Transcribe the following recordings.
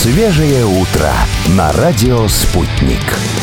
Свежее утро на радио «Спутник».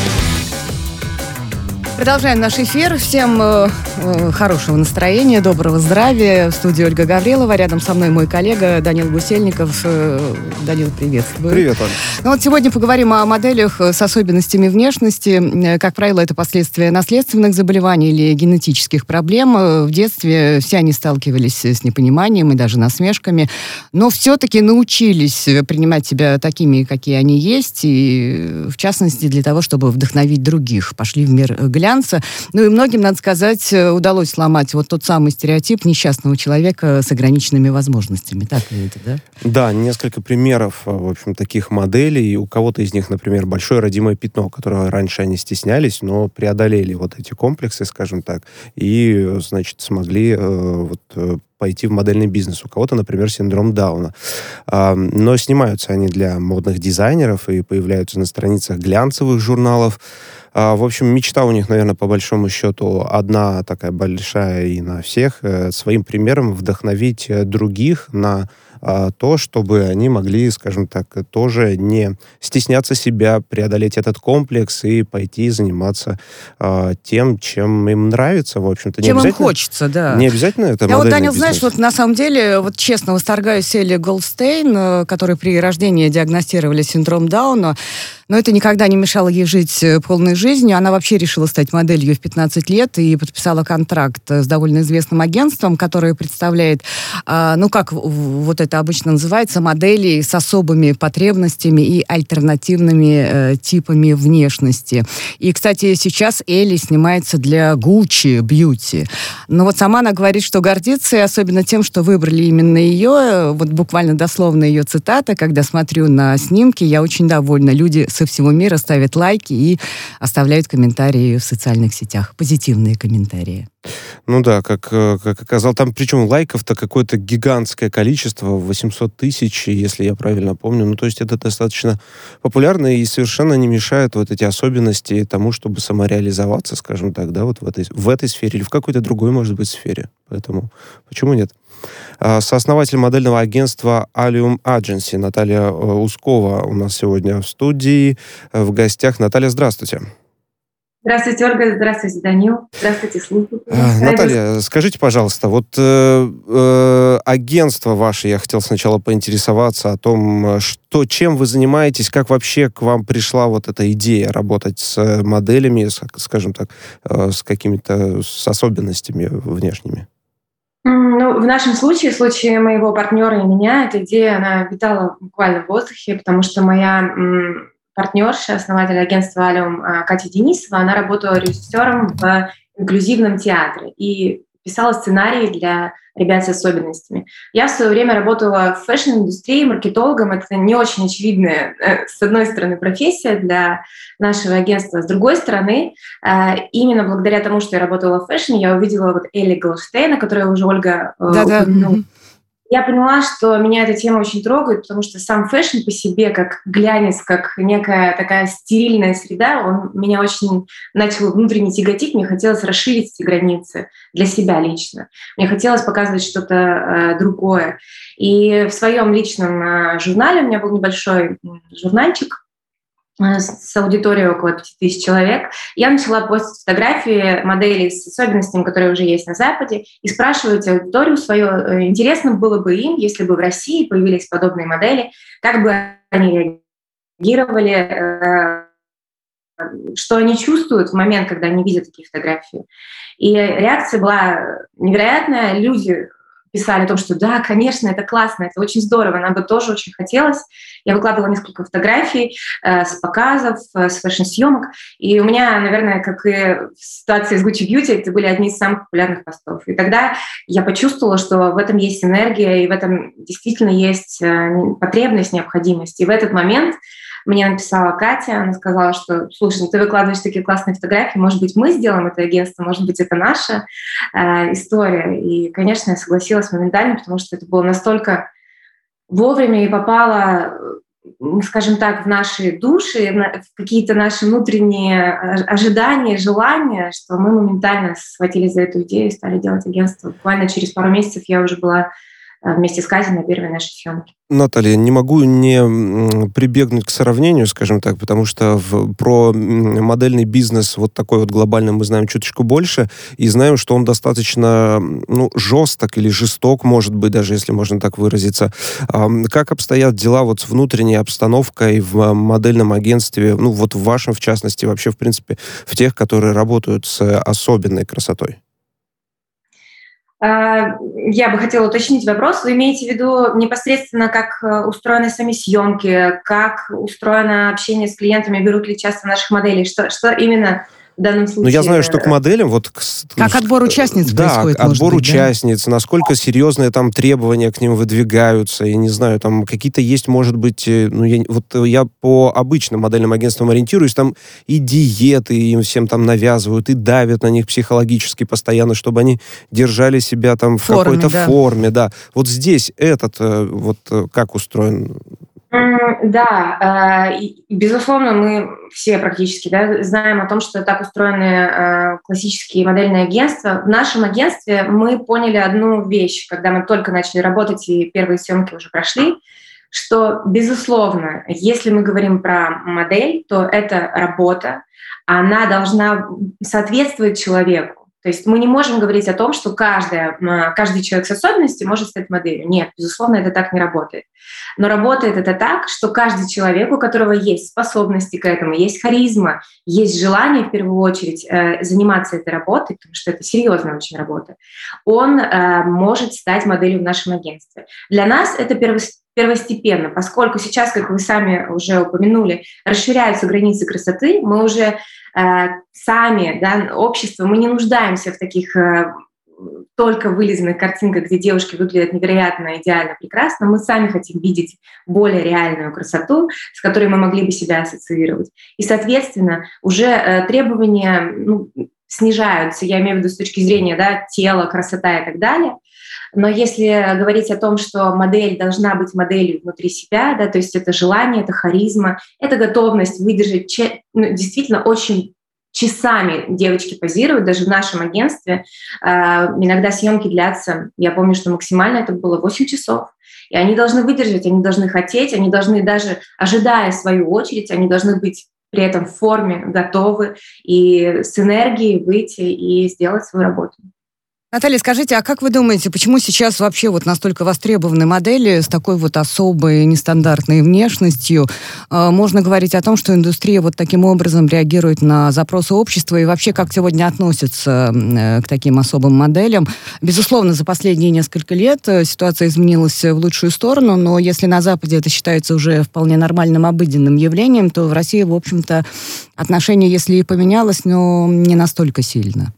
Продолжаем наш эфир. Всем хорошего настроения, доброго здравия. В студии Ольга Гаврилова. Рядом со мной мой коллега Данил Гусельников. Данил, приветствую. Привет, Оль. Ну вот сегодня поговорим о моделях с особенностями внешности. Как правило, это последствия наследственных заболеваний или генетических проблем. В детстве все они сталкивались с непониманием и даже насмешками, но все-таки научились принимать себя такими, какие они есть, и в частности для того, чтобы вдохновить других. Пошли в мир глянца. Ну и многим, надо сказать, удалось сломать вот тот самый стереотип несчастного человека с ограниченными возможностями. Так ли это, да? Да, несколько примеров, в общем, таких моделей. У кого-то из них, например, большое родимое пятно, которое раньше они стеснялись, но преодолели вот эти комплексы, скажем так, и, значит, смогли пойти в модельный бизнес. У кого-то, например, синдром Дауна. Но снимаются они для модных дизайнеров и появляются на страницах глянцевых журналов. В общем, мечта у них, наверное, по большому счету одна такая большая и на всех. Своим примером вдохновить других на то, чтобы они могли, скажем так, тоже не стесняться себя, преодолеть этот комплекс и пойти заниматься тем, чем им нравится, в общем-то. Чем им хочется, да. Не обязательно это Я модельный Данил, бизнес. знаешь, вот на самом деле, вот честно восторгаюсь Элли Голдстейн, которой при рождении диагностировали синдром Дауна, но это никогда не мешало ей жить полной жизнью. Она вообще решила стать моделью в 15 лет и подписала контракт с довольно известным агентством, которое представляет, как вот это обычно называется, модели с особыми потребностями и альтернативными типами внешности. И, кстати, сейчас Элли снимается для Gucci Beauty. Но вот сама она говорит, что гордится, и особенно тем, что выбрали именно ее. Вот буквально дословно ее цитата: «Когда смотрю на снимки, я очень довольна. Люди со всего мира ставят лайки и оставляют комментарии в социальных сетях. Позитивные комментарии». Ну да, как оказалось, там причем лайков-то какое-то гигантское количество, 800 тысяч, если я правильно помню. Ну, то есть это достаточно популярно и совершенно не мешает вот эти особенности тому, чтобы самореализоваться, скажем так, да, вот в этой сфере или в какой-то другой, может быть, сфере. Поэтому почему нет? Сооснователь модельного агентства Allium Agency Наталья Ускова у нас сегодня в студии, в гостях. Наталья, здравствуйте. Здравствуйте, Ольга. Здравствуйте, Данил. Здравствуйте, слушатели. Наталья, скажите, пожалуйста, вот агентство ваше, я хотел сначала поинтересоваться о том, чем вы занимаетесь, как вообще к вам пришла вот эта идея работать с моделями, скажем так, с какими-то особенностями внешними? Ну, в нашем случае, в случае моего партнера и меня, эта идея, она витала буквально в воздухе, потому что моя партнерша, основатель агентства Allium Катя Денисова, она работала режиссером в инклюзивном театре и писала сценарии для ребят с особенностями. Я в свое время работала в фэшн-индустрии маркетологом. Это не очень очевидная, с одной стороны, профессия для нашего агентства. С другой стороны, именно благодаря тому, что я работала в фэшне, я увидела вот Элли Голдштейна, которую уже Ольга упомянула. Я поняла, что меня эта тема очень трогает, потому что сам фэшн по себе, как глянец, как некая такая стерильная среда, он меня очень начал внутренне тяготить. Мне хотелось расширить эти границы для себя лично. Мне хотелось показывать что-то другое. И в своем личном журнале, у меня был небольшой журнальчик с аудиторией около 5000 человек, я начала постить фотографии моделей с особенностями, которые уже есть на Западе, и спрашивать аудиторию свою, интересно было бы им, если бы в России появились подобные модели, как бы они реагировали, что они чувствуют в момент, когда они видят такие фотографии. И реакция была невероятная. Люди писали о том, что да, конечно, это классно, это очень здорово, нам бы тоже очень хотелось. Я выкладывала несколько фотографий с показов, с фэшн-съемок, и у меня, наверное, как и в ситуации с Gucci Beauty, это были одни из самых популярных постов. И тогда я почувствовала, что в этом есть энергия, и в этом действительно есть потребность, необходимость. И в этот момент мне написала Катя, она сказала, что, слушай, ты выкладываешь такие классные фотографии, может быть, мы сделаем это агентство, может быть, это наша история. И, конечно, я согласилась моментально, потому что это было настолько вовремя и попало, скажем так, в наши души, в какие-то наши внутренние ожидания, желания, что мы моментально схватились за эту идею и стали делать агентство. Буквально через пару месяцев я уже была вместе с Катей на первой нашей съемке. Наталья, не могу не прибегнуть к сравнению, скажем так, потому что про модельный бизнес вот такой вот глобальный мы знаем чуточку больше, и знаем, что он достаточно жесток или жесток, может быть, даже если можно так выразиться. Как обстоят дела вот с внутренней обстановкой в модельном агентстве, вот в вашем, в частности, вообще, в принципе, в тех, которые работают с особенной красотой? Я бы хотела уточнить вопрос. Вы имеете в виду непосредственно, как устроены сами съемки, как устроено общение с клиентами, берут ли часто наших моделей, что именно в данном случае? Я знаю, что к моделям... Как отбор участниц происходит, отбор может быть, участниц, насколько серьезные там требования к ним выдвигаются, я не знаю, там какие-то есть, может быть... я по обычным модельным агентствам ориентируюсь, там и диеты им всем там навязывают, и давят на них психологически постоянно, чтобы они держали себя там в какой-то форме, да. Вот здесь как устроен... Да, безусловно, мы все практически знаем о том, что так устроены классические модельные агентства. В нашем агентстве мы поняли одну вещь, когда мы только начали работать и первые съемки уже прошли, что, безусловно, если мы говорим про модель, то это работа, она должна соответствовать человеку. То есть мы не можем говорить о том, что каждый человек с особенностью может стать моделью. Нет, безусловно, это так не работает. Но работает это так, что каждый человек, у которого есть способности к этому, есть харизма, есть желание, в первую очередь, заниматься этой работой, потому что это серьезная очень работа, он может стать моделью в нашем агентстве. Для нас это первостепенно, поскольку сейчас, как вы сами уже упомянули, расширяются границы красоты, мы уже сами, общество, мы не нуждаемся в таких только вылизанных картинках, где девушки выглядят невероятно, идеально, прекрасно. Мы сами хотим видеть более реальную красоту, с которой мы могли бы себя ассоциировать. И, соответственно, уже требования снижаются, я имею в виду с точки зрения тела, красота и так далее. Но если говорить о том, что модель должна быть моделью внутри себя, то есть это желание, это харизма, это готовность выдержать действительно очень часами девочки позируют, даже в нашем агентстве. Иногда съемки длятся, я помню, что максимально это было 8 часов. И они должны выдержать, они должны хотеть, они должны даже, ожидая свою очередь, они должны быть при этом в форме, готовы и с энергией выйти и сделать свою работу. Наталья, скажите, а как вы думаете, почему сейчас вообще настолько востребованы модели с такой особой нестандартной внешностью? Можно говорить о том, что индустрия таким образом реагирует на запросы общества и вообще как сегодня относятся к таким особым моделям? Безусловно, за последние несколько лет ситуация изменилась в лучшую сторону, но если на Западе это считается уже вполне нормальным, обыденным явлением, то в России, в общем-то, отношение, если и поменялось, но не настолько сильно.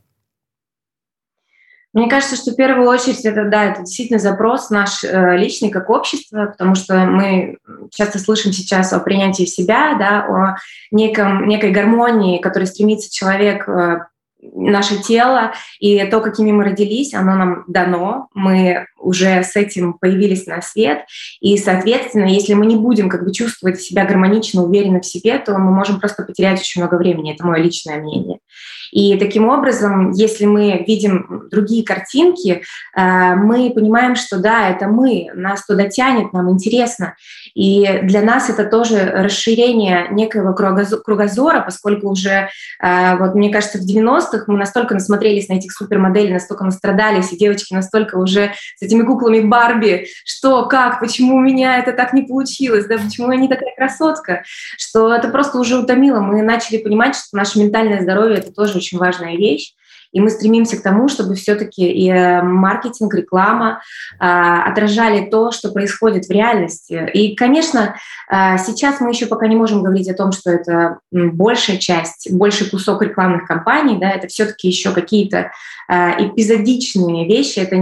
Мне кажется, что в первую очередь это действительно запрос наш личный как общество, потому что мы часто слышим сейчас о принятии себя, о некой гармонии, к которой стремится человек, наше тело, и то, какими мы родились, оно нам дано, мы уже с этим появились на свет, и, соответственно, если мы не будем чувствовать себя гармонично, уверенно в себе, то мы можем просто потерять очень много времени, это мое личное мнение. И таким образом, если мы видим другие картинки, мы понимаем, что это мы, нас туда тянет, нам интересно. И для нас это тоже расширение некоего кругозора, поскольку уже, мне кажется, в 90-х мы настолько насмотрелись на этих супермоделей, настолько настрадались, и девочки настолько уже с этими куклами Барби, что, как, почему у меня это так не получилось, почему я не такая красотка, что это просто уже утомило. Мы начали понимать, что наше ментальное здоровье — это тоже очень важная вещь, и мы стремимся к тому, чтобы все-таки и маркетинг, реклама отражали то, что происходит в реальности. И, конечно, сейчас мы еще пока не можем говорить о том, что это большая часть, больший кусок рекламных кампаний, это все-таки еще какие-то эпизодичные вещи, это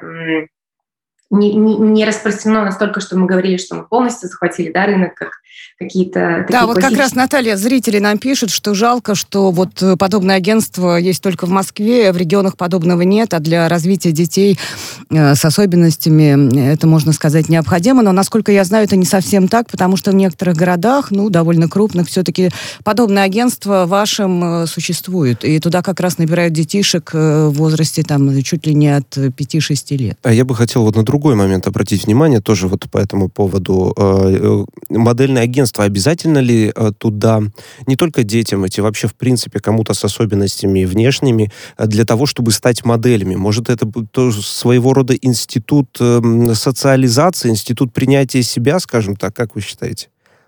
не распространено настолько, что мы говорили, что мы полностью захватили рынок, как какие-то такие как раз, Наталья, зрители нам пишут, что жалко, что подобное агентство есть только в Москве, в регионах подобного нет, а для развития детей с особенностями это, можно сказать, необходимо. Но, насколько я знаю, это не совсем так, потому что в некоторых городах, довольно крупных, все-таки подобное агентство вашим существует. И туда как раз набирают детишек в возрасте чуть ли не от 5-6 лет. А я бы хотел на другую другой момент обратить внимание, тоже вот по этому поводу. Модельное агентство, обязательно ли туда не только детям идти, вообще, в принципе, кому-то с особенностями внешними, для того, чтобы стать моделями? Может, это тоже своего рода институт социализации, институт принятия себя, скажем так, как вы считаете?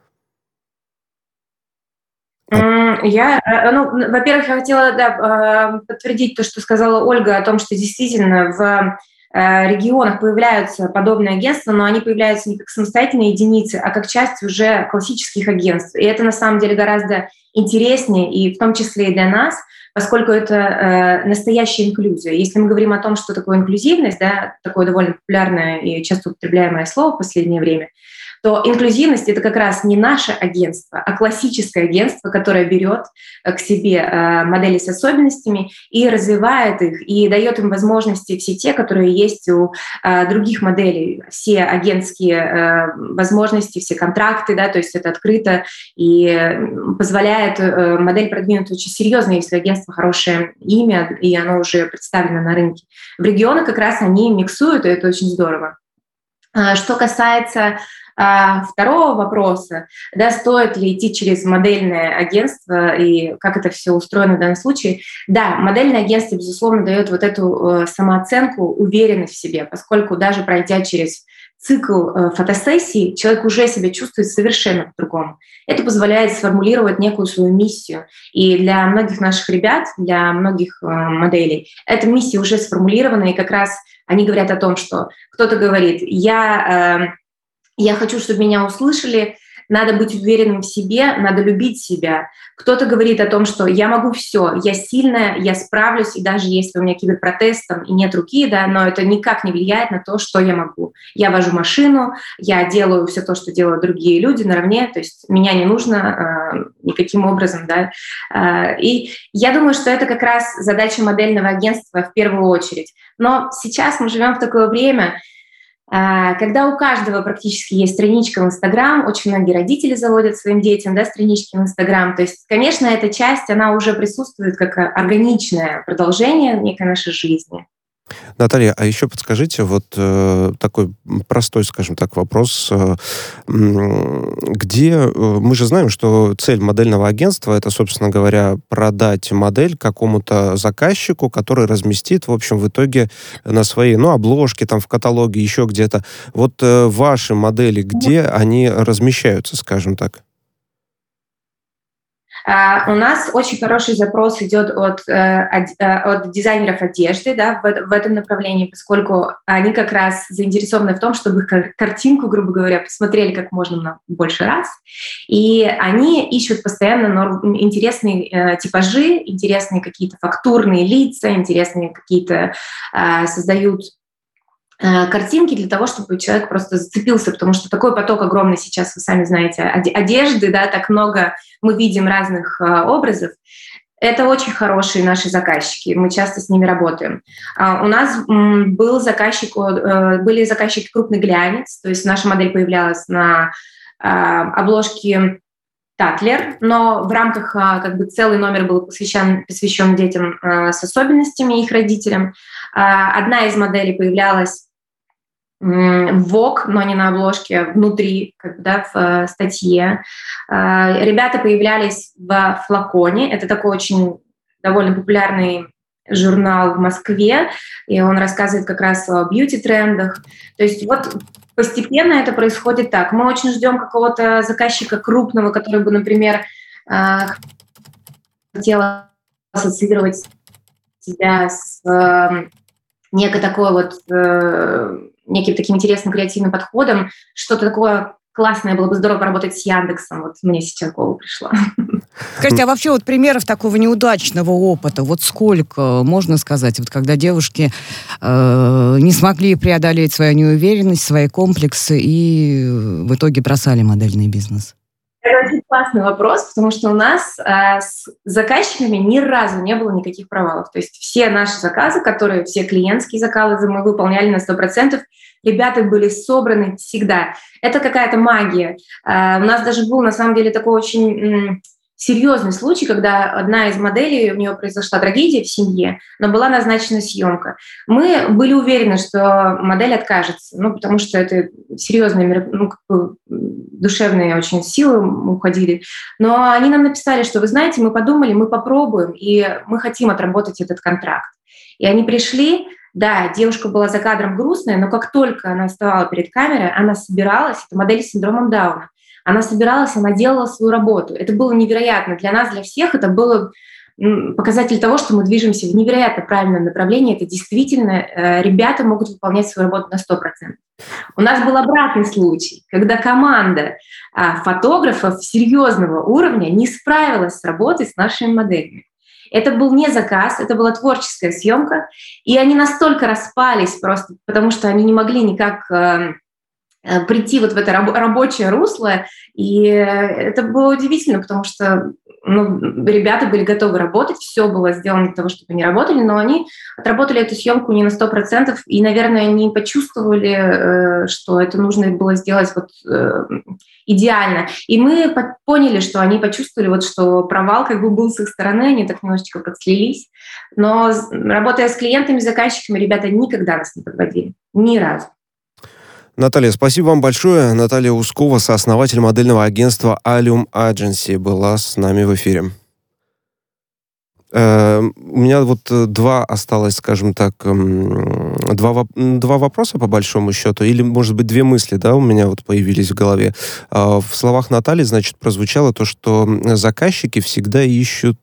Во-первых, я хотела подтвердить то, что сказала Ольга, о том, что действительно в регионах появляются подобные агентства, но они появляются не как самостоятельные единицы, а как часть уже классических агентств. И это на самом деле гораздо интереснее, и в том числе и для нас, поскольку это настоящая инклюзия. Если мы говорим о том, что такое инклюзивность, да, такое довольно популярное и часто употребляемое слово в последнее время, то инклюзивность — это как раз не наше агентство, а классическое агентство, которое берет к себе модели с особенностями и развивает их, и дает им возможности все те, которые есть у других моделей, все агентские возможности, все контракты, да, то есть это открыто и позволяет модель продвинуть очень серьезно, если агентство хорошее имя, и оно уже представлено на рынке. В регионах как раз они миксуют, и это очень здорово. Что касается второго вопроса, да, стоит ли идти через модельное агентство и как это все устроено в данном случае. Да, модельное агентство, безусловно, дает вот эту самооценку, уверенность в себе, поскольку даже пройдя через цикл фотосессий, человек уже себя чувствует совершенно по-другому. Это позволяет сформулировать некую свою миссию. И для многих наших ребят, для многих моделей, эта миссия уже сформулирована, и как раз они говорят о том, что кто-то говорит: я хочу, чтобы меня услышали, надо быть уверенным в себе, надо любить себя. Кто-то говорит о том, что я могу все, я сильная, я справлюсь, и даже если у меня киберпротез там, и нет руки, да, но это никак не влияет на то, что я могу. Я вожу машину, я делаю все то, что делают другие люди наравне, то есть меня не нужно никаким образом. Да. И я думаю, что это как раз задача модельного агентства в первую очередь. Но сейчас мы живем в такое время, когда у каждого практически есть страничка в Инстаграм, очень многие родители заводят своим детям, да, странички в Инстаграм. То есть, конечно, эта часть, она уже присутствует как органичное продолжение некой нашей жизни. Наталья, а еще подскажите, вот такой простой, скажем так, вопрос. Где мы же знаем, что цель модельного агентства — это, собственно говоря, продать модель какому-то заказчику, который разместит, в общем, в итоге на своей, обложке, там, в каталоге, еще где-то. Вот ваши модели, где они размещаются, скажем так? У нас очень хороший запрос идет от дизайнеров одежды, да, в этом направлении, поскольку они как раз заинтересованы в том, чтобы их картинку, грубо говоря, посмотрели как можно больше раз. И они ищут постоянно интересные типажи, интересные какие-то фактурные лица, интересные какие-то создают картинки для того, чтобы человек просто зацепился, потому что такой поток огромный сейчас, вы сами знаете, одежды, да, так много мы видим разных образов. Это очень хорошие наши заказчики, мы часто с ними работаем. У нас были заказчики крупный глянец, то есть наша модель появлялась на обложке Татлер, но в рамках целый номер был посвящен детям с особенностями, их родителям. Одна из моделей появлялась в Vogue, но не на обложке, а внутри, в статье. Ребята появлялись в «Флаконе». Это такой очень довольно популярный журнал в Москве, и он рассказывает как раз о бьюти-трендах. То есть вот постепенно это происходит так. Мы очень ждем какого-то заказчика крупного, который бы, например, хотел ассоциировать себя с некой такой неким таким интересным креативным подходом, что-то такое классное, было бы здорово поработать с Яндексом. Вот мне сейчас в голову пришло. Скажите, а вообще примеров такого неудачного опыта, сколько, можно сказать, когда девушки не смогли преодолеть свою неуверенность, свои комплексы и в итоге бросали модельный бизнес? Это очень классный вопрос, потому что у нас с заказчиками ни разу не было никаких провалов. То есть все наши заказы, все клиентские заказы мы выполняли на 100%, ребята были собраны всегда. Это какая-то магия. У нас даже был, на самом деле, такой очень серьезный случай, когда одна из моделей, у нее произошла трагедия в семье, но была назначена съемка. Мы были уверены, что модель откажется, потому что это серьезные, душевные очень силы уходили. Но они нам написали, что, вы знаете, мы подумали, мы попробуем, и мы хотим отработать этот контракт. И они пришли. Да, девушка была за кадром грустная, но как только она вставала перед камерой, она собиралась, это модель с синдромом Дауна, она собиралась, она делала свою работу. Это было невероятно. Для нас, для всех это было показатель того, что мы движемся в невероятно правильном направлении. Это действительно ребята могут выполнять свою работу на 100%. У нас был обратный случай, когда команда фотографов серьезного уровня не справилась с работой с нашими моделями. Это был не заказ, это была творческая съемка, и они настолько распались просто, потому что они не могли никак прийти вот в это рабочее русло, и это было удивительно, потому что ребята были готовы работать, все было сделано для того, чтобы они работали, но они отработали эту съемку не на 100% и, наверное, не почувствовали, что это нужно было сделать идеально. И мы поняли, что они почувствовали, что провал был с их стороны, они так немножечко подслились. Но работая с клиентами, заказчиками, ребята никогда нас не подводили. Ни разу. Наталья, спасибо вам большое. Наталья Ускова, сооснователь модельного агентства Allium Agency, была с нами в эфире. У меня два осталось, скажем так, два вопроса по большому счету, или, может быть, две мысли, у меня появились в голове. В словах Натальи, значит, прозвучало то, что заказчики всегда ищут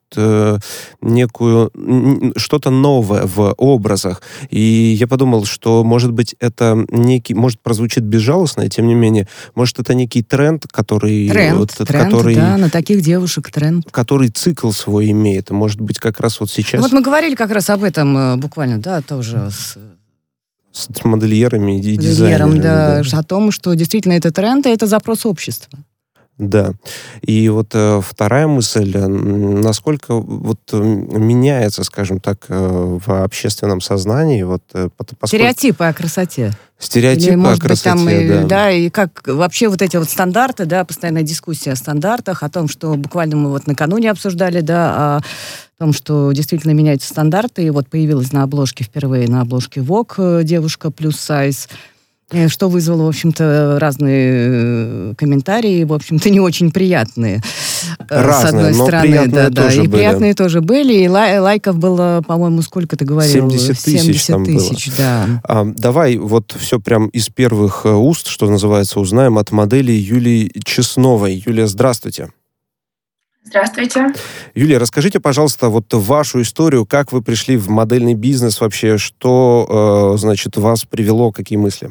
что-то новое в образах. И я подумал, что, может быть, это может, прозвучит безжалостно, и тем не менее, может, это некий тренд, который... Тренд, да, на таких девушек тренд. Который цикл свой имеет. Может быть, как раз сейчас... Мы говорили как раз об этом буквально, тоже с модельерами и дизайнерами. Да, о том, что действительно это тренд, и это запрос общества. Да. И вторая мысль, насколько меняется, скажем так, в общественном сознании стереотипы о красоте. Стереотипы о красоте, да. И как вообще эти стандарты, постоянная дискуссия о стандартах, о том, что буквально мы накануне обсуждали, о том, что действительно меняются стандарты, и появилась впервые на обложке Vogue девушка плюс сайз, что вызвало, в общем-то, разные комментарии, в общем-то, не очень приятные. Разные, с одной стороны, приятные тоже и были. Приятные тоже были, и лайков было, по-моему, сколько ты говорил? 70 тысяч да. Давай все прям из первых уст, что называется, узнаем от модели Юлии Чесновой. Юлия, здравствуйте. Здравствуйте. Юлия, расскажите, пожалуйста, вашу историю, как вы пришли в модельный бизнес вообще, что, вас привело, какие мысли?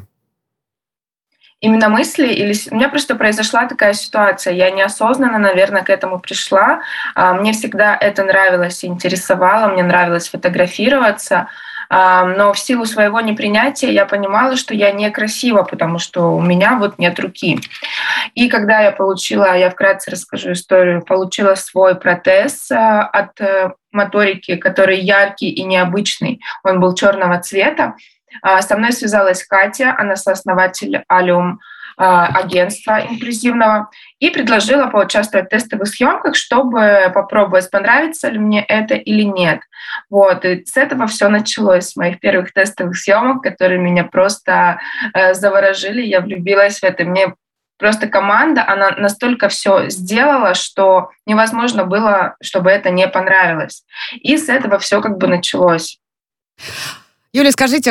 Именно мысли? У меня просто произошла такая ситуация. Я неосознанно, наверное, к этому пришла. Мне всегда это нравилось и интересовало. Мне нравилось фотографироваться. Но в силу своего непринятия я понимала, что я некрасива, потому что у меня нет руки. И когда я вкратце расскажу историю, получила свой протез от моторики, который яркий и необычный. Он был черного цвета. Со мной связалась Катя, она сооснователь Allium агентства инклюзивного, и предложила поучаствовать в тестовых съемках, чтобы попробовать, понравится ли мне это или нет. И с этого все началось, с моих первых тестовых съемок, которые меня просто заворожили, я влюбилась в это. Мне просто команда, она настолько все сделала, что невозможно было, чтобы это не понравилось. И с этого все началось. Юля, скажите,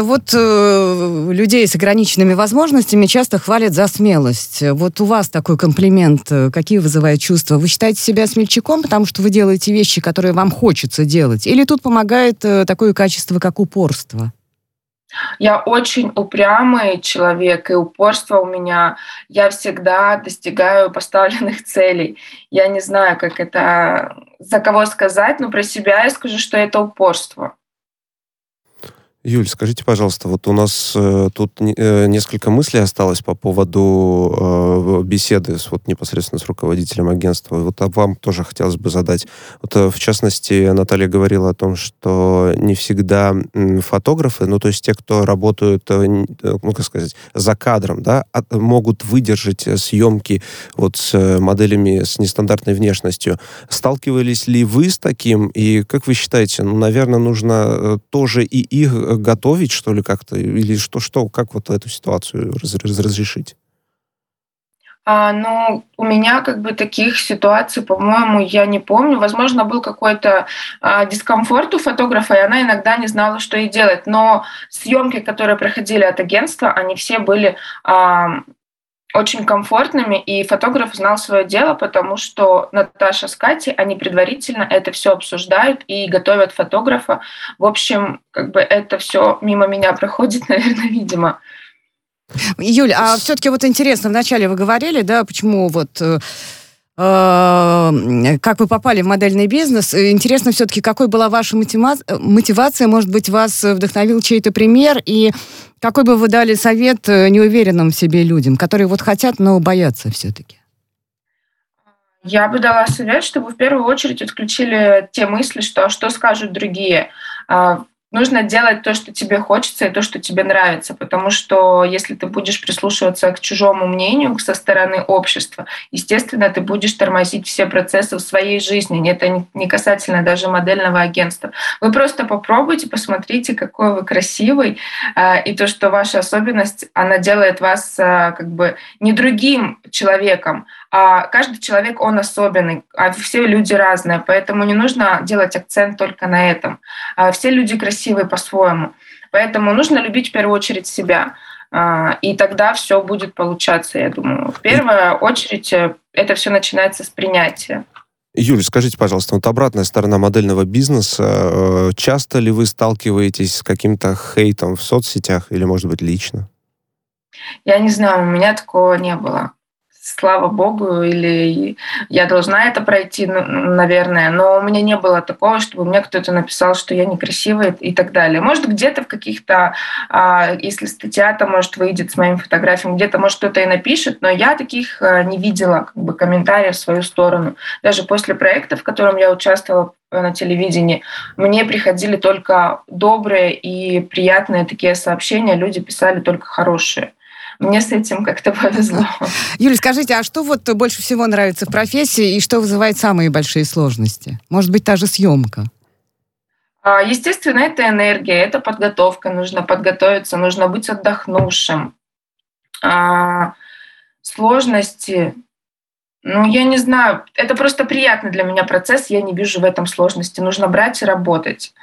людей с ограниченными возможностями часто хвалят за смелость. У вас такой комплимент, какие вызывает чувства? Вы считаете себя смельчаком, потому что вы делаете вещи, которые вам хочется делать? Или тут помогает такое качество, как упорство? Я очень упрямый человек, и упорство у меня. Я всегда достигаю поставленных целей. Я не знаю, как это, за кого сказать, но про себя я скажу, что это упорство. Юль, скажите, пожалуйста, вот у нас тут несколько мыслей осталось по поводу беседы непосредственно с руководителем агентства. Вот вам тоже хотелось бы задать. Вот, в частности, Наталья говорила о том, что не всегда фотографы, то есть те, кто работают, как сказать, за кадром, да, могут выдержать съемки с моделями с нестандартной внешностью. Сталкивались ли вы с таким? И как вы считаете, наверное, нужно тоже и их готовить, что ли, как-то? Или как эту ситуацию разрешить? У меня таких ситуаций, по-моему, я не помню. Возможно, был какой-то дискомфорт у фотографа, и она иногда не знала, что ей делать. Но съемки, которые проходили от агентства, они все были очень комфортными, и фотограф знал свое дело, потому что Наташа с Катей, они предварительно это все обсуждают и готовят фотографа. В общем, это все мимо меня проходит, наверное, видимо. Юль, а все-таки интересно, вначале вы говорили, да, почему как вы попали в модельный бизнес. Интересно все-таки, какой была ваша мотивация, может быть, вас вдохновил чей-то пример, и какой бы вы дали совет неуверенным в себе людям, которые хотят, но боятся все-таки? Я бы дала совет, чтобы в первую очередь отключили те мысли, что скажут другие. Нужно делать то, что тебе хочется, и то, что тебе нравится, потому что если ты будешь прислушиваться к чужому мнению со стороны общества, естественно, ты будешь тормозить все процессы в своей жизни. Это не касательно даже модельного агентства. Вы просто попробуйте, посмотрите, какой вы красивый, и то, что ваша особенность, она делает вас не другим человеком, а каждый человек, он особенный, а все люди разные, поэтому не нужно делать акцент только на этом. Все люди красивые по-своему, поэтому нужно любить в первую очередь себя, и тогда все будет получаться, я думаю. В первую очередь это все начинается с принятия. Юль, скажите, пожалуйста, обратная сторона модельного бизнеса. Часто ли вы сталкиваетесь с каким-то хейтом в соцсетях или, может быть, лично? Я не знаю, у меня такого не было. Слава богу, или я должна это пройти, наверное, но у меня не было такого, чтобы мне кто-то написал, что я некрасивая и так далее. Может, где-то в каких-то, если статья там, может, выйдет с моими фотографиями, где-то, может, кто-то и напишет, но я таких не видела комментариев в свою сторону. Даже после проекта, в котором я участвовала на телевидении, мне приходили только добрые и приятные такие сообщения, люди писали только хорошие. Мне с этим как-то повезло. Юля, скажите, а что больше всего нравится в профессии и что вызывает самые большие сложности? Может быть, та же съемка? Естественно, это энергия, это подготовка. Нужно подготовиться, нужно быть отдохнувшим. Сложности, я не знаю. Это просто приятный для меня процесс, я не вижу в этом сложности. Нужно брать и работать.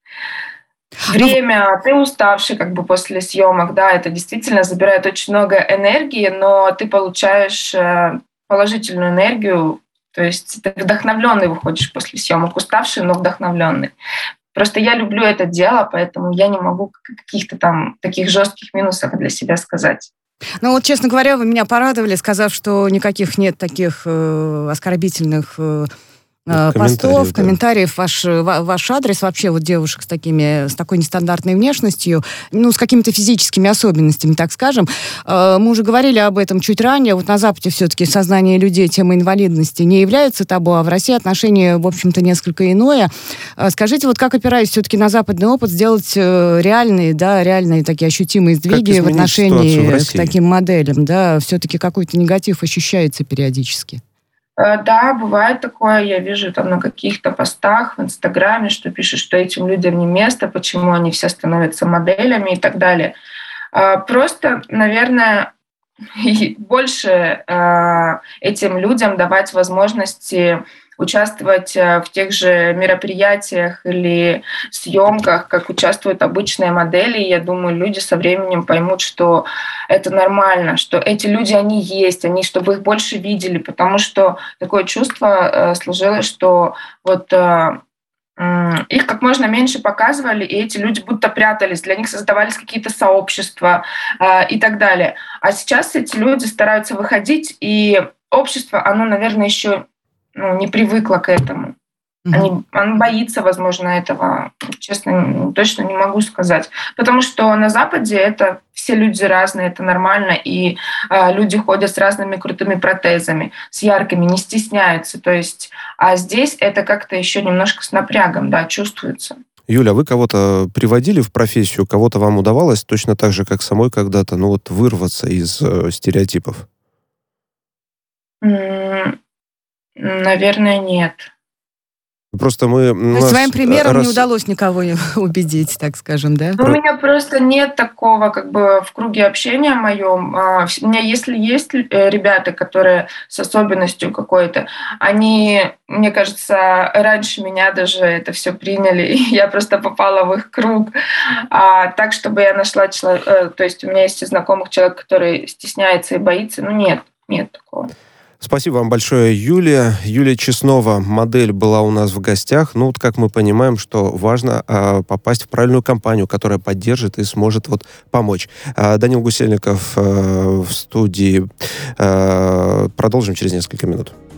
Время, ты уставший после съемок, да, это действительно забирает очень много энергии, но ты получаешь положительную энергию, то есть ты вдохновленный выходишь после съемок, уставший, но вдохновленный. Просто я люблю это дело, поэтому я не могу каких-то там таких жестких минусов для себя сказать. Честно говоря, вы меня порадовали, сказав, что никаких нет таких оскорбительных постов, комментариев, ваш адрес вообще девушек с такой нестандартной внешностью, с какими-то физическими особенностями, так скажем. Мы уже говорили об этом чуть ранее. На Западе все-таки сознание людей тема инвалидности не является табу, а в России отношение, в общем-то, несколько иное. Скажите, как опираясь все-таки на западный опыт, сделать реальные такие ощутимые сдвиги в отношении к таким моделям, да, все-таки какой-то негатив ощущается периодически? Да, бывает такое. Я вижу на каких-то постах в Инстаграме, что пишут, что этим людям не место, почему они все становятся моделями и так далее. Просто, наверное, больше этим людям давать возможности участвовать в тех же мероприятиях или съемках, как участвуют обычные модели. Я думаю, люди со временем поймут, что это нормально, что эти люди, они есть, чтобы их больше видели, потому что такое чувство сложилось, что их как можно меньше показывали, и эти люди будто прятались, для них создавались какие-то сообщества и так далее. А сейчас эти люди стараются выходить, и общество, оно, наверное, еще не привыкла к этому. Он боится, возможно, этого. Честно, точно не могу сказать. Потому что на Западе это все люди разные, это нормально, и люди ходят с разными крутыми протезами, с яркими, не стесняются. То есть, а здесь это как-то еще немножко с напрягом, да, чувствуется. Юля, вы кого-то приводили в профессию, кого-то вам удавалось точно так же, как самой когда-то, вырваться из стереотипов? Наверное, нет. Просто мы... То есть своим примером не удалось никого убедить, так скажем, да? У меня просто нет такого, в круге общения моем. У меня, если есть ребята, которые с особенностью какой-то, они, мне кажется, раньше меня даже это все приняли, и я просто попала в их круг. Так, чтобы я нашла человека... То есть у меня есть знакомых человек, который стесняется и боится, нет такого. Спасибо вам большое, Юлия. Юлия Чеснова, модель, была у нас в гостях. Как мы понимаем, что важно попасть в правильную компанию, которая поддержит и сможет помочь. Данил Гусельников в студии. Продолжим через несколько минут.